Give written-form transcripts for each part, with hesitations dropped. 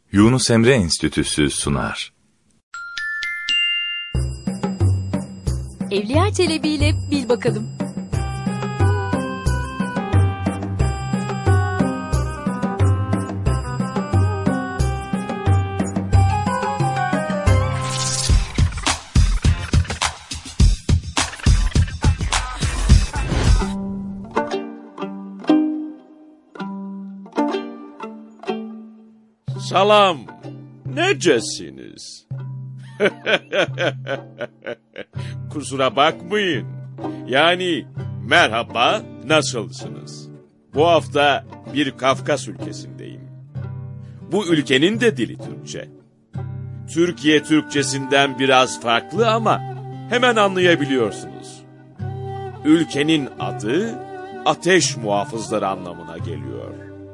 Yunus Emre Enstitüsü sunar. Evliya Çelebi ile Bil Bakalım. Salam, necesiniz? Kusura bakmayın. Yani merhaba, nasılsınız? Bu hafta bir Kafkas ülkesindeyim. Bu ülkenin de dili Türkçe. Türkiye Türkçesinden biraz farklı ama hemen anlayabiliyorsunuz. Ülkenin adı ateş muhafızları anlamına geliyor.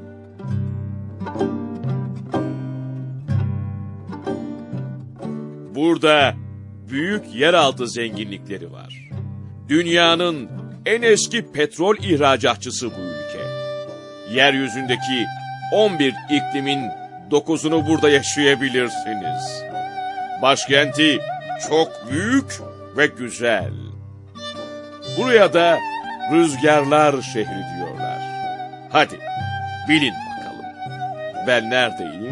Burada büyük yeraltı zenginlikleri var. Dünyanın en eski petrol ihracatçısı bu ülke. Yeryüzündeki 11 iklimin 9'unu burada yaşayabilirsiniz. Başkenti çok büyük ve güzel. Buraya da rüzgarlar şehri diyorlar. Hadi bilin bakalım. Ben neredeyim?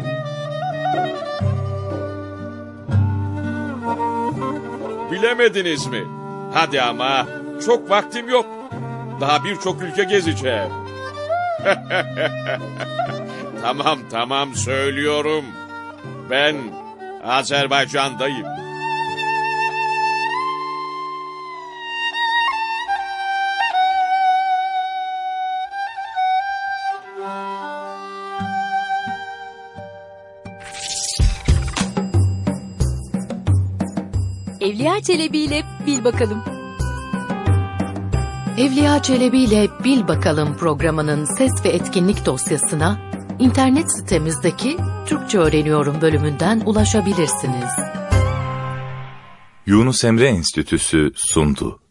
Bilemediniz mi? Hadi ama çok vaktim yok. Daha birçok ülke gezeceğim. Tamam söylüyorum. Ben Azerbaycan'dayım. Evliya Çelebi ile Bil Bakalım. Evliya Çelebi ile Bil Bakalım programının ses ve etkinlik dosyasına internet sitemizdeki Türkçe Öğreniyorum bölümünden ulaşabilirsiniz. Yunus Emre Enstitüsü sundu.